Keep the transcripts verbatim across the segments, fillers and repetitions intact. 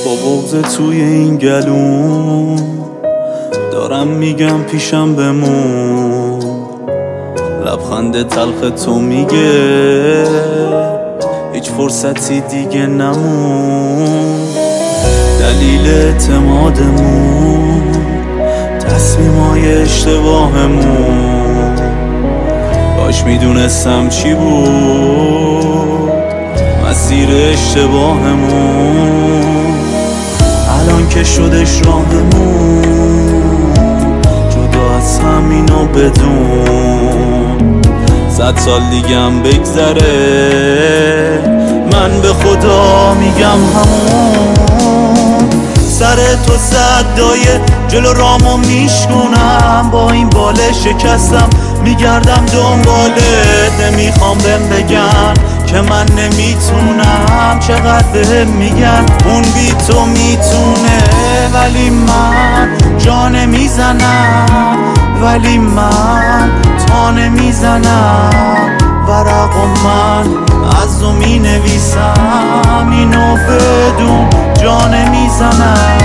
با بغض توی این گلوم دارم میگم پیشم بمون. لبخند تلخ تو میگه هیچ فرصتی دیگه نمون. دلیل اعتمادمون تصمیمای اشتباهمون، کاش میدونستم چی بود مسیر اشتباهمون. الان که شدش راهمون جدا از همینو بدون. صد سال دیگم بگذره من به خدا میگم همون. سر تو صدای جلو رامو میشکنم، با این باله شکستم میگردم دنبالت. نمیخوام بهم بگن که من نمیتونم، چقدر بهم میگن اون بی تو میتونه. ولی من جا نمیزنم، ولی من تا نمیزنم. ورق و من از تو مینویسم اینو بدون جا نمیزنم.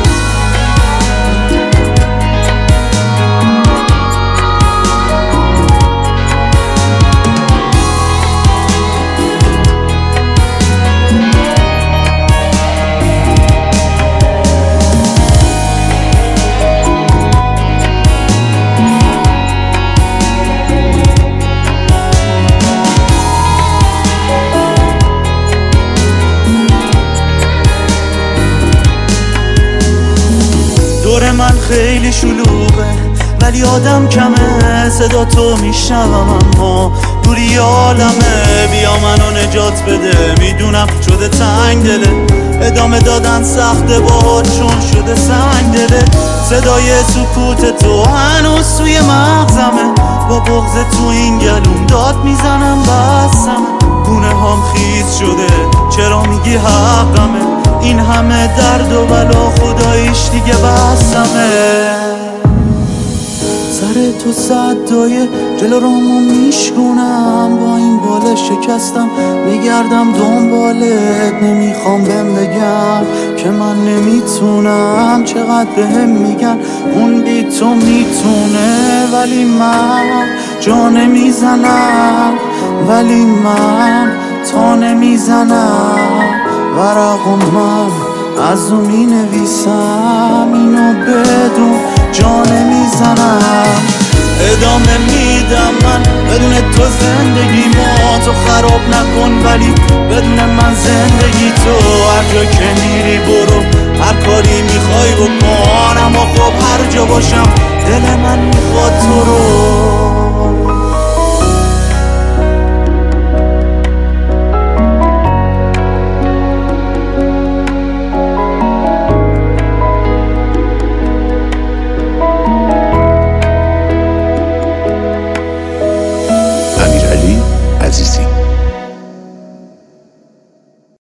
دور من خیلی شلوغه ولی آدم کمه، صدا تو میشنوم اما دوری عالمه. بیا منو نجات بده، میدونم شده تنگ دله، ادامه دادن سخته باهات چون شده سنگ دله. صدای سکوت تو هنوز توی مغزمه، با بغض تو این گلوم داد میزنم بسمه. گونه هام خیز شده چرا میگی حقمه، این همه درد و بلا خداییش دیگه بسمه. سر تو صدای جلو رامو میشکنم، با این باله شکستم میگردم دنبالت. نمیخوام بهم بگم که من نمیتونم، چقدر بهم میگن اون بی تو میتونه. ولی من جا نمیزنم، ولی من تا نمیزنم. ورق و من از تو می نویسم اینو بدون جا نمیزنم. ادامه میدم من بدون تو زندگی ما، تو خراب نکن ولی بدون من زندگی تو. هر جا که میری برو، هر کاری میخوای بکن، اما خب هر جا باشم دل من